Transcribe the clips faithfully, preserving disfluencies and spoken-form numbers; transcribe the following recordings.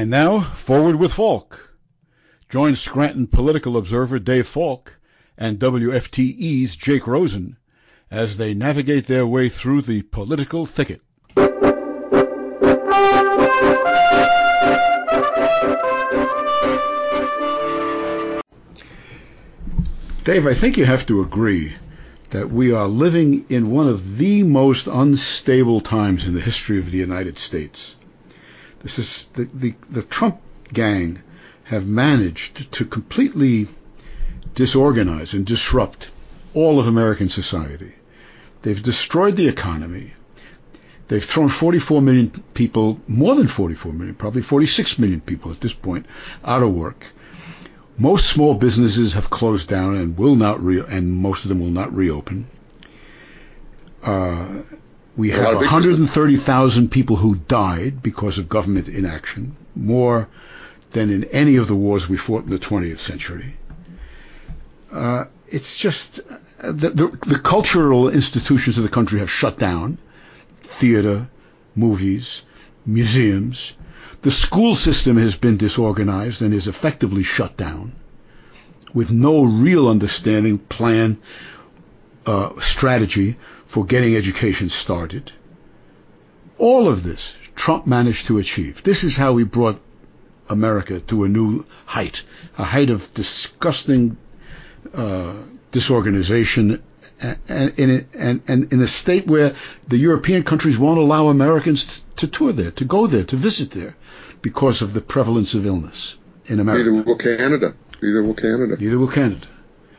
And now, Forward with Falk. Join Scranton political observer Dave Falk and W F T E's Jake Rosen as they navigate their way through the political thicket. Dave, I think you have to agree that we are living in one of the most unstable times in the history of the United States. This is the, the, the Trump gang have managed to completely disorganize and disrupt all of American society. They've destroyed the economy. They've thrown forty-four million people, more than forty-four million, probably forty-six million people at this point, out of work. Most small businesses have closed down and will not re- and most of them will not reopen. Uh, we have one hundred thirty thousand people who died because of government inaction, more than in any of the wars we fought in the twentieth century. Uh, it's just uh, the, the, the cultural institutions of the country have shut down. Theater, movies, museums. The school system has been disorganized and is effectively shut down with no real understanding, plan, uh, strategy for getting education started. All of this Trump managed to achieve. This is how he brought America to a new height, a height of disgusting uh, disorganization, and, and, in, and, and in a state where the European countries won't allow Americans to, to tour there, to go there, to visit there, because of the prevalence of illness in America. Neither will Canada. Neither will Canada. Neither will Canada.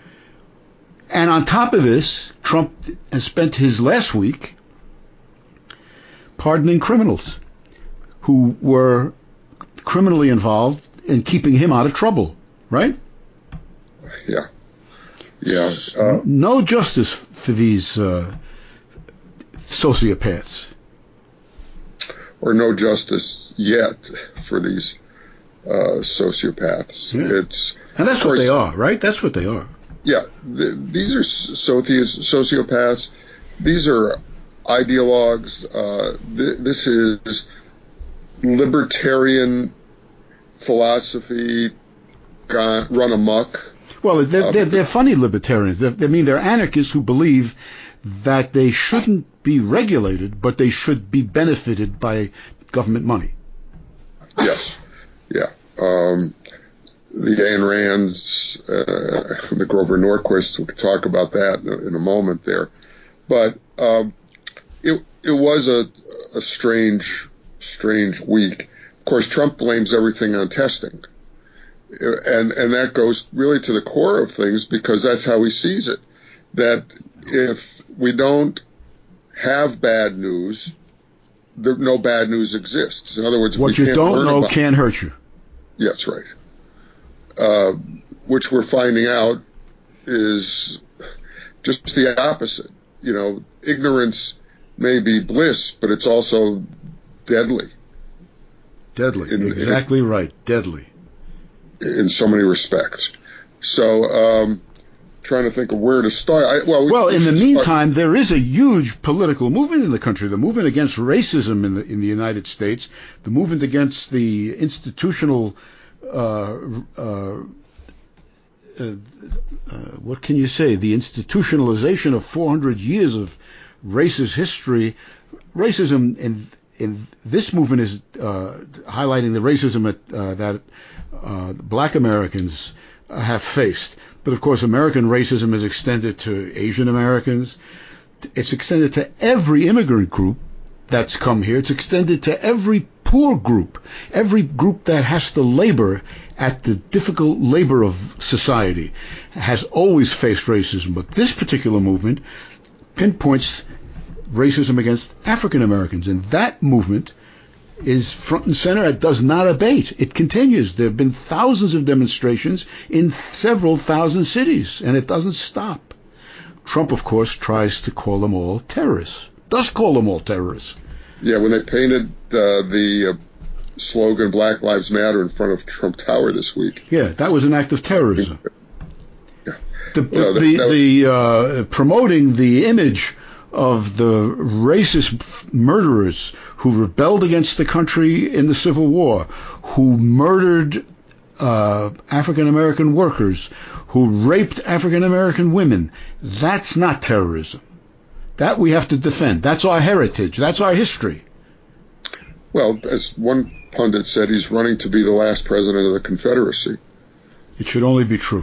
And on top of this, Trump has spent his last week pardoning criminals who were criminally involved in keeping him out of trouble, right? Yeah. Yeah. Uh, no justice for these uh, sociopaths. Or no justice yet for these uh, sociopaths. Yeah. It's and that's course, what they are, right? That's what they are. Yeah. The, these are sociopaths. These are ideologues. Uh, th- this is libertarian philosophy gone, run amok. Well, they're, they're, they're funny libertarians. They're, I mean, they're anarchists who believe that they shouldn't be regulated, but they should be benefited by government money. Yes. Yeah. Um, the Ayn Rands, uh, the Grover Norquists, we could talk about that in a, in a moment there. But um, it it was a, a strange, strange week. Of course, Trump blames everything on testing. And and that goes really to the core of things, because that's how he sees it. That if we don't have bad news, there, no bad news exists. In other words, if what we you can't don't learn know about, can't hurt you. Yeah, that's right. Uh, which we're finding out is just the opposite. You know, ignorance may be bliss, but it's also deadly. Deadly. In, exactly in, right. Deadly. In so many respects. So, um, trying to think of where to start. I, well, we, well, we in the meantime, start. there is a huge political movement in the country. The movement against racism in the in the United States, the movement against the institutional, uh, uh, uh, uh, what can you say? The institutionalization of four hundred years of racist history. Racism in in this movement is uh, highlighting the racism at, uh, that uh, black Americans have faced. But of course, American racism is extended to Asian Americans. It's extended to every immigrant group that's come here. It's extended to every poor group, every group that has to labor at the difficult labor of society has always faced racism. But this particular movement pinpoints racism against African Americans, and that movement is front and center. It does not abate. It continues. There have been thousands of demonstrations in several thousand cities, and it doesn't stop. Trump, of course, tries to call them all terrorists. Does call them all terrorists. Yeah, when they painted uh, the uh, slogan "Black Lives Matter" in front of Trump Tower this week. Yeah, that was an act of terrorism. Yeah. The, the, well, that, the, that was, the uh, promoting the image of the racist murderers who rebelled against the country in the Civil War, who murdered uh, African American workers, who raped African American women. That's not terrorism. That we have to defend. That's our heritage. That's our history. Well, as one pundit said, he's running to be the last president of the Confederacy. It should only be true.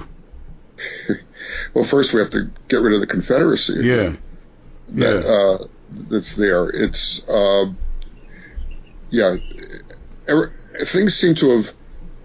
Well, first we have to get rid of the Confederacy. Yeah. That, yeah. Uh, that's there. It's, uh, yeah, every, things seem to have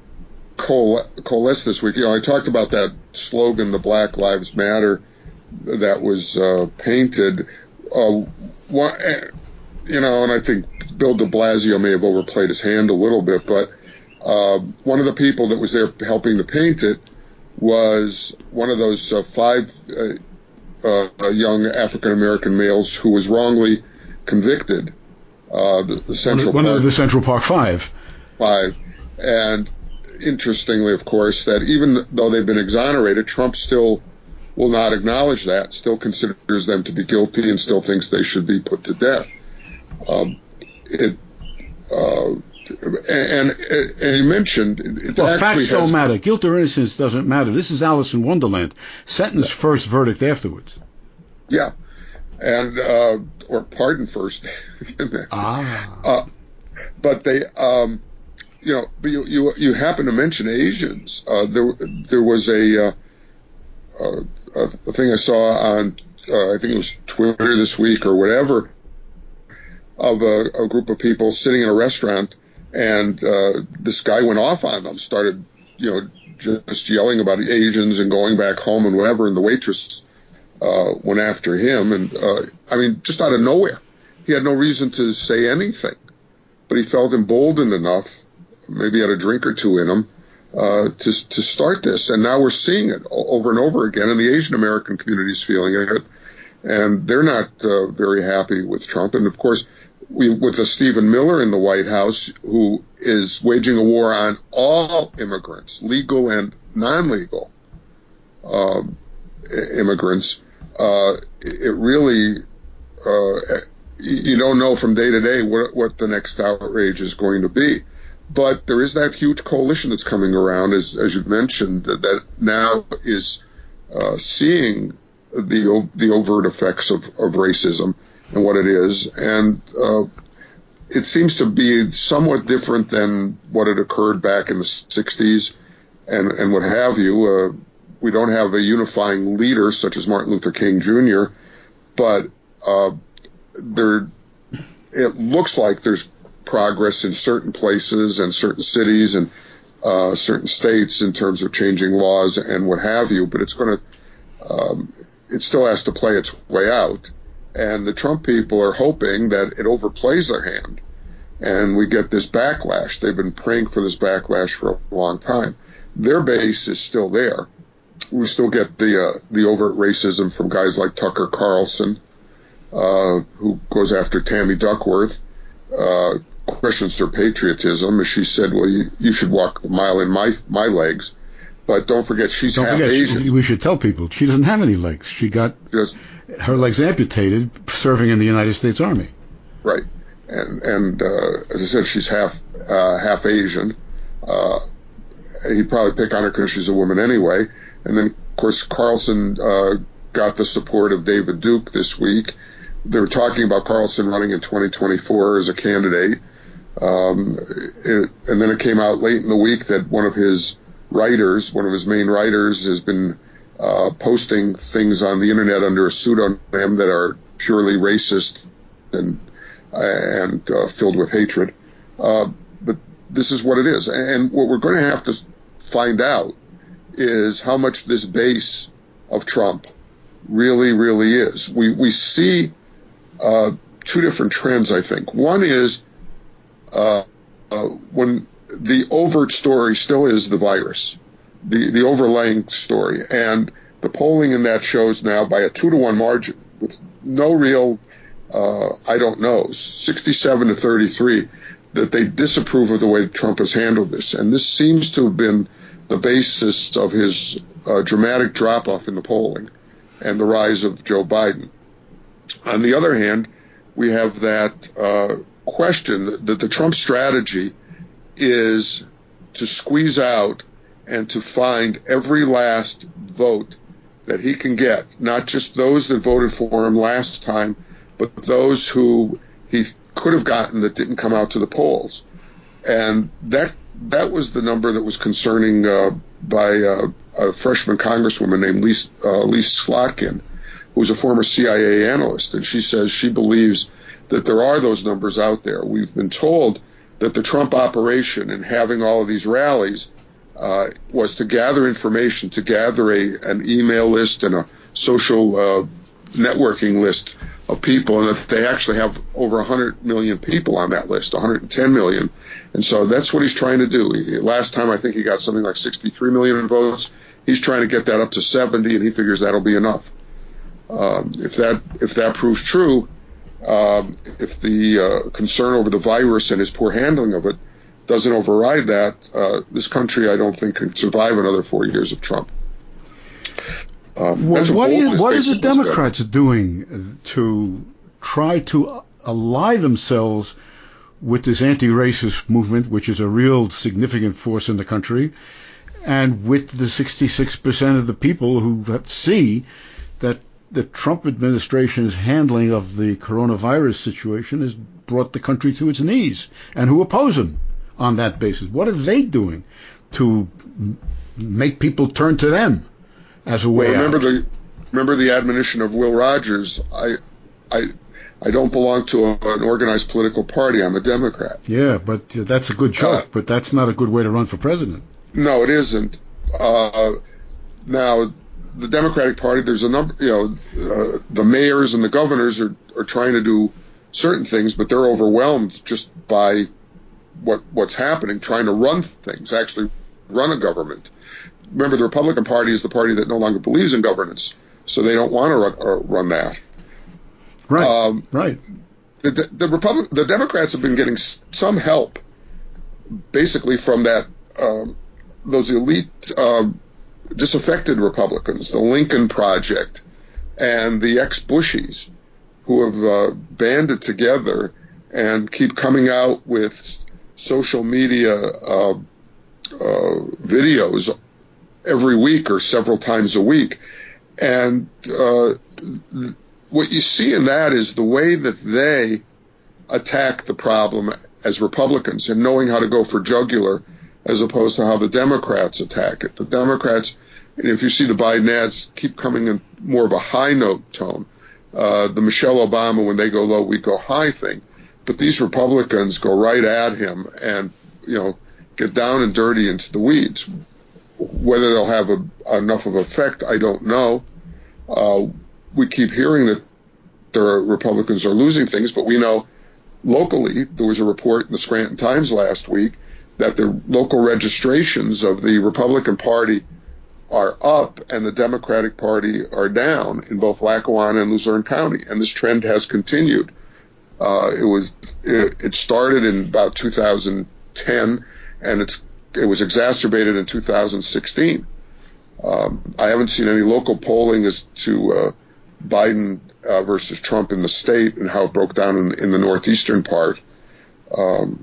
coalesced this week. You know, I talked about that slogan, the Black Lives Matter, that was uh, painted. Uh, one, you know, and I think Bill de Blasio may have overplayed his hand a little bit, but uh, one of the people that was there helping to paint it was one of those uh, five uh, uh, young African-American males who was wrongly convicted. Uh, the, the Central one, one Park, of the Central Park Five. Five. And interestingly, of course, that even though they've been exonerated, Trump still will not acknowledge that, still considers them to be guilty, and still thinks they should be put to death. Um, it, uh, and, and and you mentioned it well, actually facts don't has, matter. Guilt or innocence doesn't matter. This is Alice in Wonderland. Sentence yeah. first, verdict afterwards. Yeah, and uh, or pardon first. ah. Uh, but they, um, you know, but you, you you happen to mention Asians. Uh, there there was a, uh, uh, a thing I saw on uh, I think it was Twitter this week or whatever, of a, a group of people sitting in a restaurant, and uh, this guy went off on them, started, you know, just yelling about Asians and going back home and whatever, and the waitress uh, went after him, and uh, I mean, just out of nowhere. He had no reason to say anything, but he felt emboldened enough, maybe had a drink or two in him, uh, to to start this, and now we're seeing it over and over again, and the Asian American community is feeling it, and they're not uh, very happy with Trump, and of course, we, with a Stephen Miller in the White House, who is waging a war on all immigrants, legal and non-legal uh, immigrants, uh, it really, uh, you don't know from day to day what, what the next outrage is going to be. But there is that huge coalition that's coming around, as, as you've mentioned, that, that now is uh, seeing the the overt effects of, of racism and what it is, and uh, it seems to be somewhat different than what had occurred back in the sixties and, and what have you. Uh, we don't have a unifying leader such as Martin Luther King Junior, but uh, there, it looks like there's progress in certain places and certain cities and uh, certain states in terms of changing laws and what have you, but it's going to, um, it still has to play its way out. And the Trump people are hoping that it overplays their hand and we get this backlash. They've been praying for this backlash for a long time. Their base is still there. We still get the uh, the overt racism from guys like Tucker Carlson, uh, who goes after Tammy Duckworth, uh, questions her patriotism. As she said, well, you, you should walk a mile in my my legs. But don't forget, she's don't half forget, Asian. She, we should tell people she doesn't have any legs. She got Just, her legs amputated serving in the United States Army. Right. And, and uh, as I said, she's half uh, half Asian. Uh, he'd probably pick on her because she's a woman anyway. And then, of course, Carlson uh, got the support of David Duke this week. They were talking about Carlson running in twenty twenty-four as a candidate. Um, it, and then it came out late in the week that one of his writers, one of his main writers, has been uh, posting things on the internet under a pseudonym that are purely racist and and uh, filled with hatred. Uh, but this is what it is. And what we're going to have to find out is how much this base of Trump really, really is. We, we see uh, two different trends, I think. One is uh, uh, when the overt story still is the virus, the, the overlaying story. And the polling in that shows now by a two to one margin with no real Uh, I don't know, sixty-seven to thirty-three, that they disapprove of the way Trump has handled this. And this seems to have been the basis of his uh, dramatic drop-off in the polling and the rise of Joe Biden. On the other hand, we have that uh, question that, that the Trump strategy is to squeeze out and to find every last vote that he can get, not just those that voted for him last time, but those who he could have gotten that didn't come out to the polls. And that that was the number that was concerning uh, by uh, a freshman congresswoman named Lisa, uh, Lisa Slotkin, who's a former C I A analyst. And she says she believes that there are those numbers out there. We've been told that the Trump operation in having all of these rallies uh, was to gather information, to gather a, an email list and a social uh, networking list of people, and that they actually have over one hundred million people on that list, one hundred ten million. And so that's what he's trying to do. He, last time I think he got something like sixty-three million votes. He's trying to get that up to seventy, and he figures that'll be enough. Um, if that if that proves true, um, if the uh, concern over the virus and his poor handling of it doesn't override that, uh, this country, I don't think, can survive another four years of Trump. Um, well, that's what, is, what is the Democrats doing to try to ally themselves with this anti-racist movement, which is a real significant force in the country, and with the sixty-six percent of the people who see that the Trump administration's handling of the coronavirus situation has brought the country to its knees, and who oppose him on that basis? What are they doing to make people turn to them as a way well, remember out? the remember the admonition of Will Rogers. I I I don't belong to a, an organized political party. I'm a Democrat. Yeah, but that's a good joke, uh, but that's not a good way to run for president. No, it isn't. Uh, now, the Democratic Party, there's a number, you know, uh, the mayors and the governors are, are trying to do certain things, but they're overwhelmed just by what what's happening, trying to run things, actually run a government. Remember, the Republican Party is the party that no longer believes in governance, so they don't want to run, uh, run that. Right. Um, right. The, the, the Republic, the Democrats have been getting some help, basically from that um, those elite uh, disaffected Republicans, the Lincoln Project, and the ex-Bushies, who have uh, banded together and keep coming out with social media uh, uh, videos every week or several times a week. And uh, what you see in that is the way that they attack the problem as Republicans and knowing how to go for jugular as opposed to how the Democrats attack it. The Democrats, if you see the Biden ads, keep coming in more of a high note tone. Uh, the Michelle Obama, when they go low, we go high thing. But these Republicans go right at him and, you know, get down and dirty into the weeds. Whether they'll have a, enough of an effect, I don't know. Uh, we keep hearing that the Republicans are losing things, but we know locally, there was a report in the Scranton Times last week that the local registrations of the Republican Party are up and the Democratic Party are down in both Lackawanna and Luzerne County, and this trend has continued. Uh, it was it, it started in about two thousand ten, and it's it was exacerbated in two thousand sixteen. Um, I haven't seen any local polling as to uh, Biden uh, versus Trump in the state and how it broke down in, in the northeastern part. Um,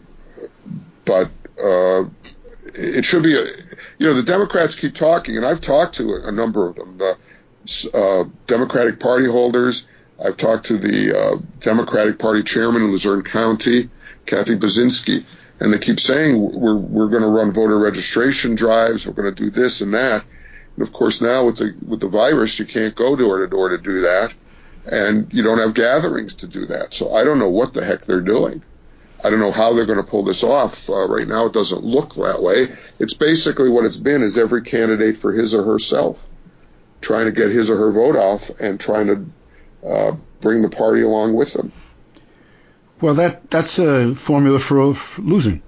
but uh, it should be, a, you know, the Democrats keep talking, and I've talked to a, a number of them, the uh, Democratic Party holders. I've talked to the uh, Democratic Party chairman in Luzerne County, Kathy Baczynski, and they keep saying we're we're going to run voter registration drives, we're going to do this and that. And of course, now with the with the virus, you can't go door to door to do that, and you don't have gatherings to do that. So I don't know what the heck they're doing. I don't know how they're going to pull this off. Uh, right now, it doesn't look that way. It's basically what it's been: is every candidate for his or herself, trying to get his or her vote off and trying to uh, bring the party along with them. Well, that that's a formula for, for losing.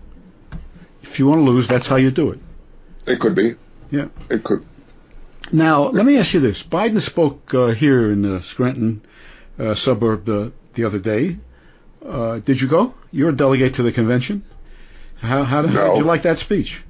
If you want to lose, that's how you do it. It could be. Yeah, it could. Now, let me ask you this. Biden spoke uh, here in the Scranton uh, suburb uh, the other day. Uh, did you go? You're a delegate to the convention. How, how, did, no. how did you like that speech?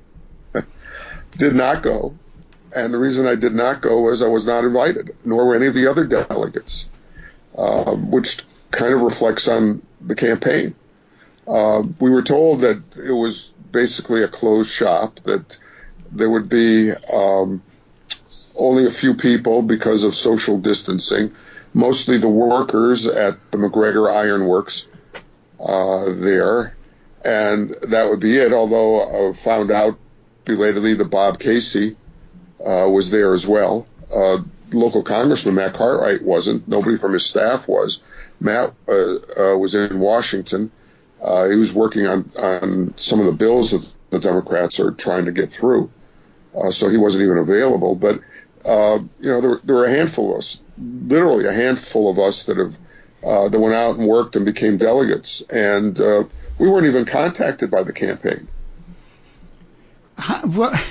Did not go. And the reason I did not go was I was not invited, nor were any of the other delegates. uh, which kind of reflects on the campaign. Uh, we were told that it was basically a closed shop, that there would be um, only a few people because of social distancing, mostly the workers at the McGregor Iron Works uh, there, and that would be it, although I found out belatedly that Bob Casey uh, was there as well. Uh, local Congressman Matt Cartwright wasn't. Nobody from his staff was. Matt uh, uh, was in Washington. Uh, he was working on, on some of the bills that the Democrats are trying to get through, uh, so he wasn't even available. But, uh, you know, there, there were a handful of us, literally a handful of us that have uh, that went out and worked and became delegates, and uh, we weren't even contacted by the campaign. How, what,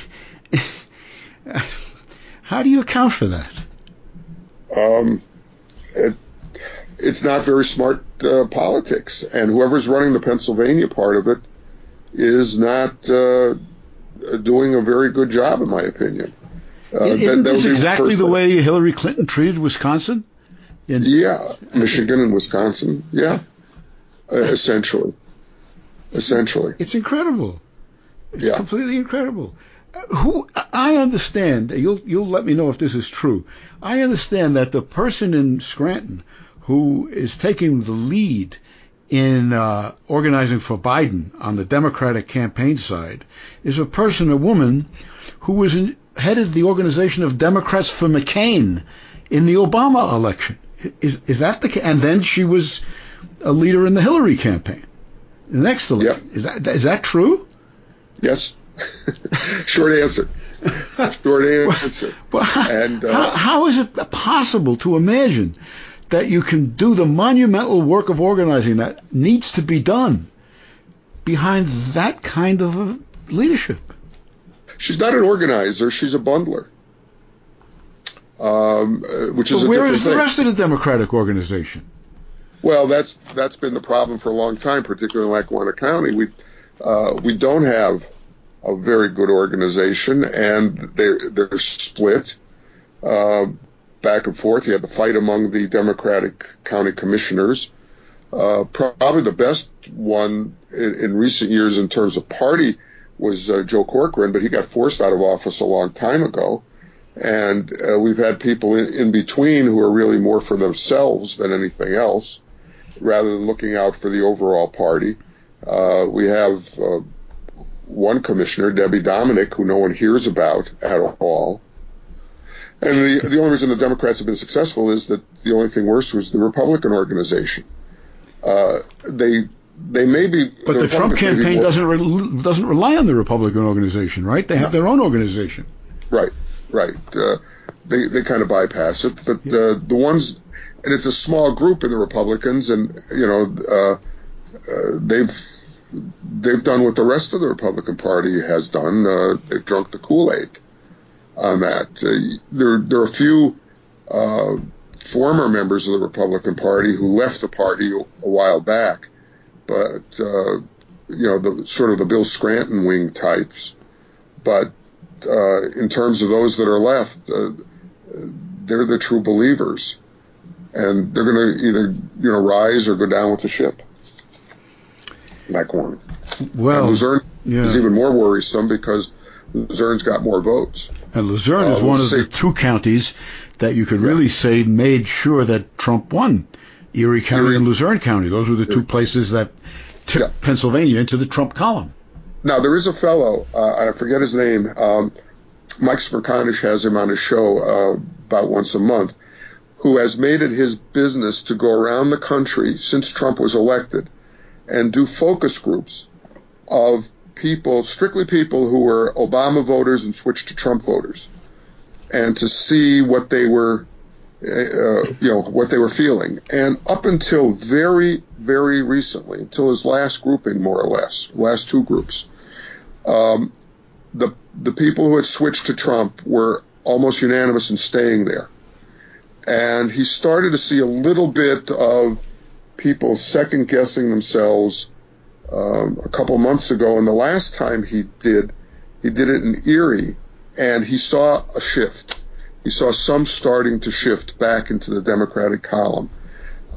how do you account for that? Um, it, it's not very smart uh, politics, and whoever's running the Pennsylvania part of it is not uh, doing a very good job, in my opinion. Uh, Isn't that, this exactly the way Hillary Clinton treated Wisconsin? In- yeah, Michigan and Wisconsin. Yeah, uh, essentially, essentially. It's incredible. It's yeah. completely incredible. Who I understand, you'll you'll let me know if this is true. I understand that the person in Scranton who is taking the lead in uh, organizing for Biden on the Democratic campaign side is a person, a woman, who was in, headed the organization of Democrats for McCain in the Obama election. Is is that the? And then she was a leader in the Hillary campaign. The next election. Yep. Is that is that true? Yes. Short answer. Short answer. Well, how, and uh, how, how is it possible to imagine that you can do the monumental work of organizing that needs to be done behind that kind of a leadership? She's not an organizer. She's a bundler, um, which is but a where different is the thing. rest of the Democratic organization? Well, that's that's been the problem for a long time, particularly in Lackawanna County. We uh, we don't have a very good organization, and they're they're split uh, back and forth. You had the fight among the Democratic county commissioners. Uh, probably the best one in, in recent years in terms of party was uh, Joe Corcoran, but he got forced out of office a long time ago. And uh, we've had people in, in between who are really more for themselves than anything else, rather than looking out for the overall party. Uh, we have uh, one commissioner, Debbie Dominic, who no one hears about at all. And the, the only reason the Democrats have been successful is that the only thing worse was the Republican organization. Uh, they they may be, but the, the Trump campaign more, doesn't re- doesn't rely on the Republican organization, right? They have no. their own organization. Right, right. Uh, they they kind of bypass it, but yeah. uh, the ones, and it's a small group in the Republicans, and you know uh, uh, they've they've done what the rest of the Republican Party has done. Uh, they've drunk the Kool-Aid on that. Uh, there there are a few uh, former members of the Republican Party who left the party a while back, but uh, you know the sort of the Bill Scranton wing types. But uh, in terms of those that are left, uh, they're the true believers, and they're going to either you know rise or go down with the ship. That one. Well, and Luzerne yeah. is even more worrisome because Luzerne's got more votes. And Luzerne uh, is one we'll of see. the two counties that you could yeah. really say made sure that Trump won. Erie County Erie. and Luzerne County. Those were the two Erie. places that tipped yeah. Pennsylvania into the Trump column. Now, there is a fellow, uh, I forget his name, um, Mike Smerconish has him on his show uh, about once a month, who has made it his business to go around the country since Trump was elected and do focus groups of people, strictly people who were Obama voters and switched to Trump voters, and to see what they were, uh, you know, what they were feeling. And up until very, very recently, until his last grouping, more or less, last two groups, um, the the people who had switched to Trump were almost unanimous in staying there. And he started to see a little bit of people second guessing themselves um, a couple months ago. And the last time he did, he did it in Erie, and he saw a shift. He saw some starting to shift back into the Democratic column.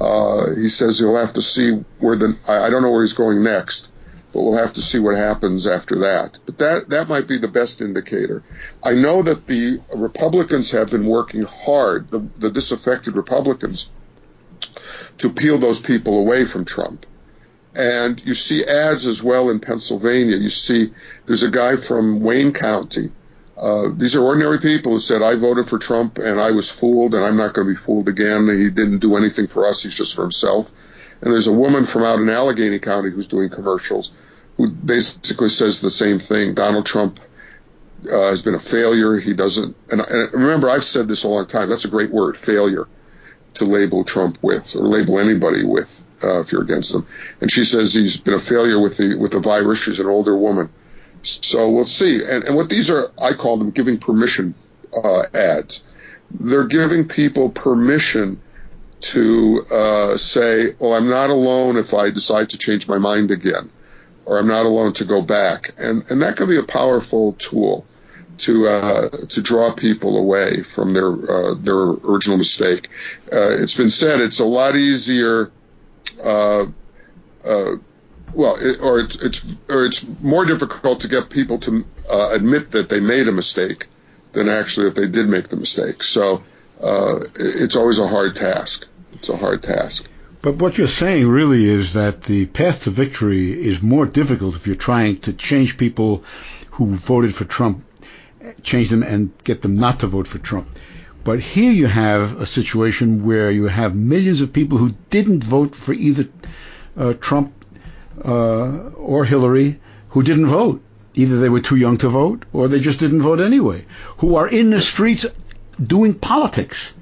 Uh, he says he'll have to see where the, I, I don't know where he's going next, but we'll have to see what happens after that. But that, that might be the best indicator. I know that the Republicans have been working hard, the, the disaffected Republicans, to peel those people away from Trump. And you see ads as well in Pennsylvania. You see there's a guy from Wayne County. Uh, these are ordinary people who said, I voted for Trump and I was fooled and I'm not going to be fooled again. He didn't do anything for us. He's just for himself. And there's a woman from out in Allegheny County who's doing commercials who basically says the same thing. Donald Trump uh, has been a failure. He doesn't, and, and remember, I've said this a long time. That's a great word, failure, to label Trump with, or label anybody with, uh, if you're against him. And she says he's been a failure with the with the virus. She's an older woman. So we'll see. And, and what these are, I call them giving permission uh, ads. They're giving people permission to uh, say, well, I'm not alone if I decide to change my mind again, or I'm not alone to go back. And, and that can be a powerful tool to uh, to draw people away from their uh, their original mistake. Uh, it's been said it's a lot easier, uh, uh, well, it, or it's, it's or it's more difficult to get people to uh, admit that they made a mistake than actually that they did make the mistake. So uh, it's always a hard task. It's a hard task. But what you're saying really is that the path to victory is more difficult if you're trying to change people who voted for Trump, change them and get them not to vote for Trump. But here you have a situation where you have millions of people who didn't vote for either uh, Trump uh, or Hillary, who didn't vote. Either they were too young to vote or they just didn't vote anyway, who are in the streets doing politics.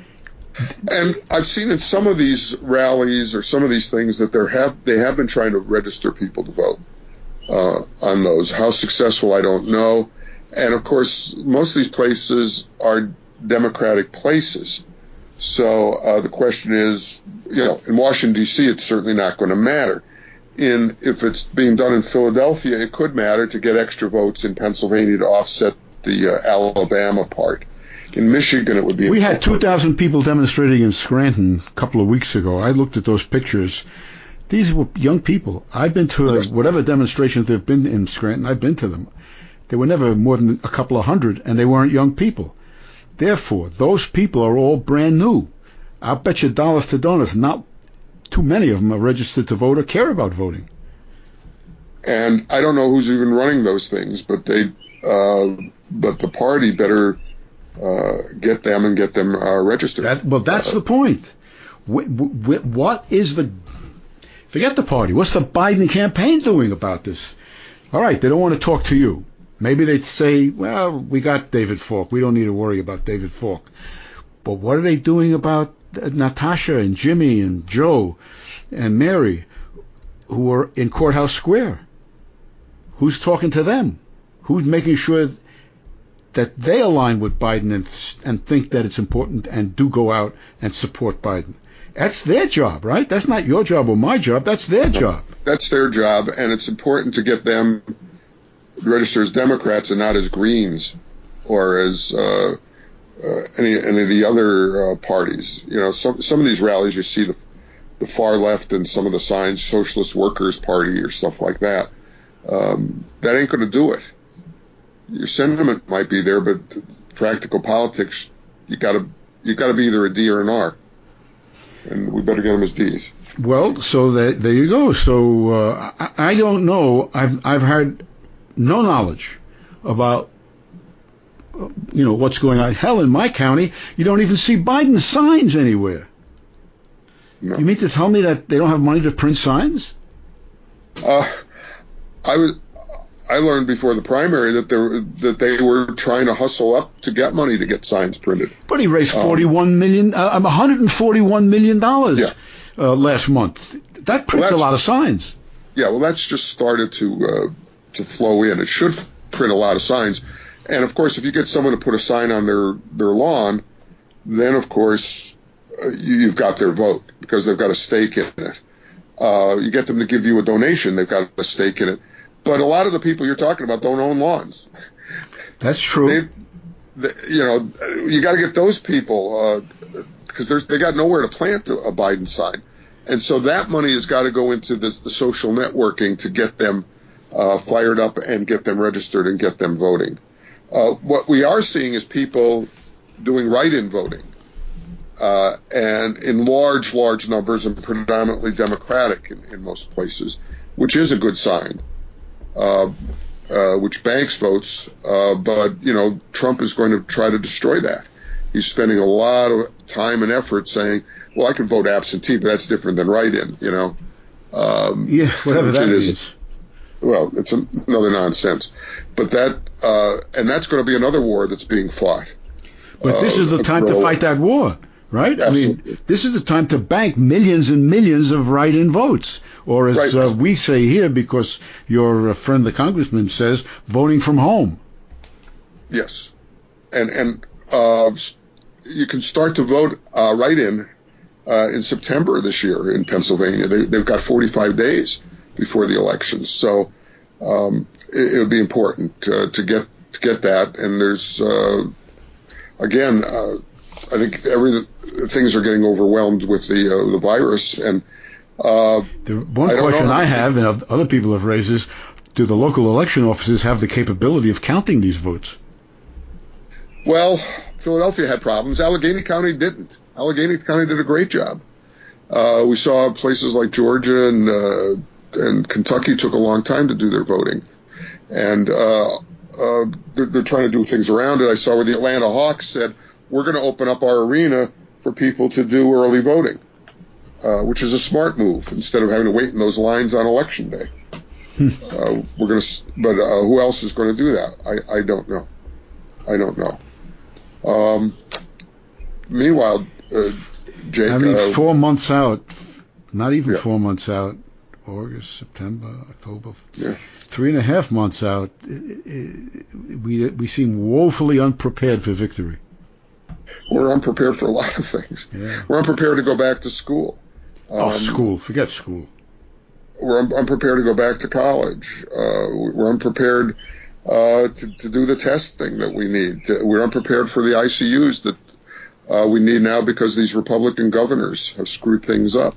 And I've seen in some of these rallies or some of these things that there have they have been trying to register people to vote uh, on those. How successful, I don't know. And of course, most of these places are Democratic places. So uh, the question is, you know, in Washington, D C, it's certainly not going to matter. In if it's being done in Philadelphia, it could matter to get extra votes in Pennsylvania to offset the uh, Alabama part. In Michigan, it would be. We had two thousand people demonstrating in Scranton a couple of weeks ago. I looked at those pictures. These were young people. I've been to a, whatever demonstrations there have been in Scranton. I've been to them. They were never more than a couple of hundred, and they weren't young people. Therefore, those people are all brand new. I'll bet you dollars to donuts not too many of them are registered to vote or care about voting. And I don't know who's even running those things, but they, uh, but the party better uh, get them and get them uh, registered. That, well, that's uh, the point. Wh- wh- what is the? Forget the party. What's the Biden campaign doing about this? All right, they don't want to talk to you. Maybe they'd say, well, we got David Falk. We don't need to worry about David Falk. But what are they doing about Natasha and Jimmy and Joe and Mary who are in Courthouse Square? Who's talking to them? Who's making sure that they align with Biden and, and think that it's important and do go out and support Biden? That's their job, right? That's not your job or my job. That's their job. That's their job, and it's important to get them register as Democrats and not as Greens or as uh, uh, any any of the other uh, parties. You know, some some of these rallies you see the the far left and some of the signs, Socialist Workers Party or stuff like that. Um, that ain't going to do it. Your sentiment might be there, but practical politics, you got to you got to be either a D or an R, and we better get them as Ds. Well, so that, there you go. So uh, I, I don't know. I've I've had no knowledge about you know what's going on. Hell, in my county, you don't even see Biden signs anywhere. No. You mean to tell me that they don't have money to print signs? Uh, I was. I learned before the primary that they were, that they were trying to hustle up to get money to get signs printed. But he raised forty-one million, uh, one hundred forty-one million dollars yeah. uh, last month. That prints well, a lot of signs. Yeah, well, that's just started to uh, to flow in. It should print a lot of signs, and of course, if you get someone to put a sign on their their lawn, then of course uh, you, you've got their vote because they've got a stake in it. Uh, you get them to give you a donation, they've got a stake in it. But a lot of the people you're talking about don't own lawns. That's true. They, they, you know, you got to get those people uh, because there's they got nowhere to plant a Biden sign, and so that money has got to go into the, the social networking to get them uh, fired up and get them registered and get them voting. Uh, what we are seeing is people doing write-in voting, uh, and in large, large numbers and predominantly Democratic in, in most places, which is a good sign. Uh, uh, which banks votes, uh, but you know Trump is going to try to destroy that. He's spending a lot of time and effort saying, "Well, I can vote absentee, but that's different than write-in." You know, um, yeah, whatever that is, means. Well, it's another nonsense, but that uh, and that's going to be another war that's being fought. But this uh, is the time to fight that war, right? Absolutely. I mean, this is the time to bank millions and millions of write-in votes. Or as right. uh, we say here, because your friend the congressman says, voting from home. Yes. And and uh, you can start to vote uh, write-in uh, in September this year in Pennsylvania. They, they've got forty-five days before the elections. So um, it, it would be important uh, to get to get that. And there's, uh, again, uh, I think every things are getting overwhelmed with the uh, the virus. And Uh, the one I question I have, and other people have raised, is do the local election offices have the capability of counting these votes? Well, Philadelphia had problems. Allegheny County didn't. Allegheny County did a great job. Uh, we saw places like Georgia and uh, and Kentucky took a long time to do their voting, and uh, uh, they're, they're trying to do things around it. I saw where the Atlanta Hawks said, "We're going to open up our arena for people to do early voting." Uh, which is a smart move instead of having to wait in those lines on election day. uh, we're going to, but uh, who else is going to do that? I, I don't know. I don't know. Um, meanwhile, uh, Jake, I mean, uh, four months out, not even yeah. four months out, August, September, October, yeah. three and a half months out, it, it, we we seem woefully unprepared for victory. We're unprepared for a lot of things. Yeah. We're unprepared to go back to school. Um, oh, school. Forget school. We're un- unprepared to go back to college. Uh, we're unprepared uh, to, to do the testing that we need. To, we're unprepared for the I C Us that uh, we need now because these Republican governors have screwed things up.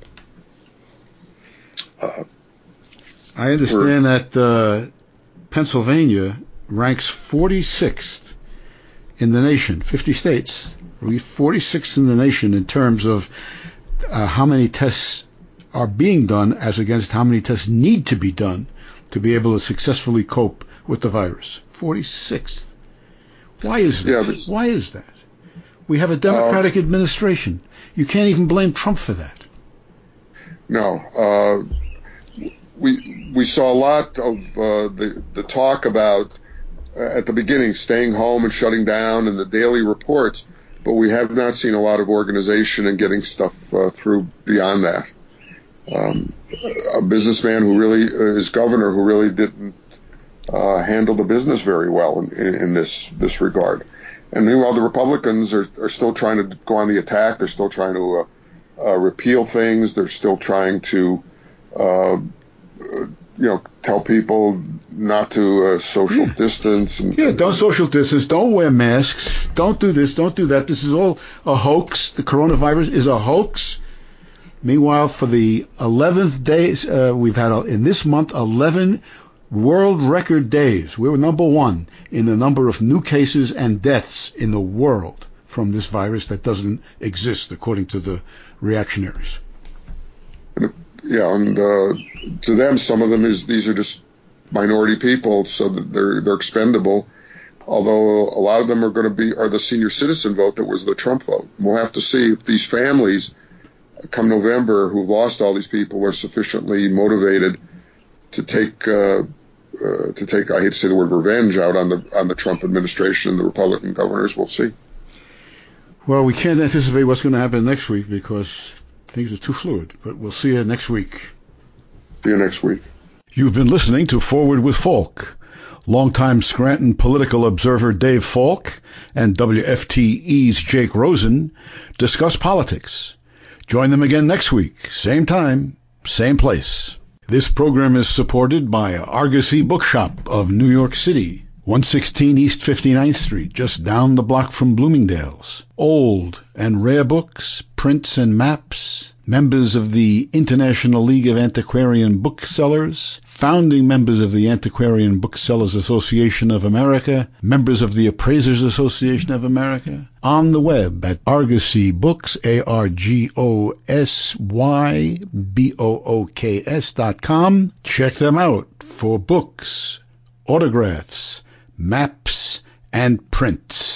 Uh, I understand that uh, Pennsylvania ranks forty-sixth in the nation, fifty states, forty-sixth in the nation in terms of uh, how many tests are being done as against how many tests need to be done to be able to successfully cope with the virus. forty-sixth. Why is that? Yeah, but, Why is that? We have a Democratic uh, administration. You can't even blame Trump for that. No. Uh, we we saw a lot of uh, the, the talk about, uh, at the beginning, staying home and shutting down and the daily reports, but we have not seen a lot of organization and getting stuff uh, through beyond that. Um, a businessman who really uh, is governor who really didn't uh, handle the business very well in, in, in this this regard. And meanwhile, the Republicans are, are still trying to go on the attack. They're still trying to uh, uh, repeal things. They're still trying to, uh, you know, tell people not to uh, social yeah. distance. And, yeah, don't social distance. Don't wear masks. Don't do this. Don't do that. This is all a hoax. The coronavirus is a hoax. Meanwhile, for the eleventh days, uh, we've had, in this month, eleven world record days. We were number one in the number of new cases and deaths in the world from this virus that doesn't exist, according to the reactionaries. Yeah, and uh, to them, some of them is these are just minority people, so that they're they're expendable. Although a lot of them are going to be are the senior citizen vote that was the Trump vote. And we'll have to see if these families, come November, who've lost all these people, are sufficiently motivated to take uh, uh, to take I hate to say the word revenge out on the on the Trump administration and the Republican governors. We'll see. Well, we can't anticipate what's going to happen next week because things are too fluid, but we'll see you next week. See you next week. You've been listening to Forward with Falk. Longtime Scranton political observer Dave Falk and W F T E's Jake Rosen discuss politics. Join them again next week, same time, same place. This program is supported by Argosy Bookshop of New York City. one sixteen East fifty-ninth Street, just down the block from Bloomingdale's. Old and rare books, prints and maps. Members of the International League of Antiquarian Booksellers, founding members of the Antiquarian Booksellers Association of America, members of the Appraisers Association of America, on the web at Argosy Books, A R G O S Y B O O K S dot com. Check them out for books, autographs, maps, and prints.